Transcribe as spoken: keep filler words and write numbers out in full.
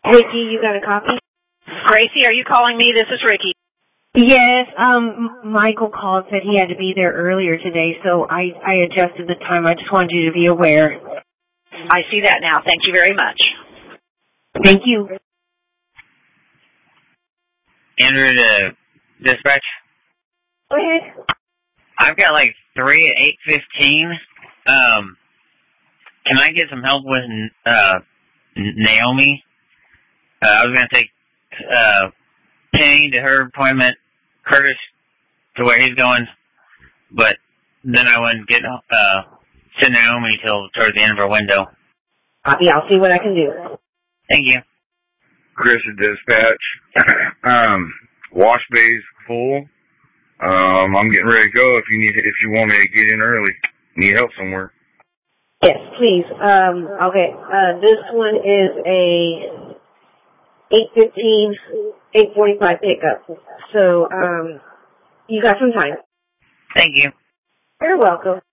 Ricky, you got a copy? Gracie, are you calling me? This is Ricky. Yes, um, Michael called, said he had to be there earlier today, so I, I adjusted the time. I just wanted you to be aware. I see that now. Thank you very much. Thank you. Andrew, the dispatch. Go ahead. I've got like three at eight fifteen. Um, can I get some help with uh Naomi? Uh, I was gonna take uh Penny to her appointment, Curtis to where he's going, but then I wouldn't get uh to Naomi till towards the end of her window. Copy. I'll see what I can do. Thank you. Chris at dispatch. um, wash bay's full. Um, I'm getting ready to go. If you need, if you want me to get in early, need help somewhere. Yes, please. Um, okay. Uh, this one is a eight fifteen, eight forty-five pickup. So, um, you got some time. Thank you. You're welcome.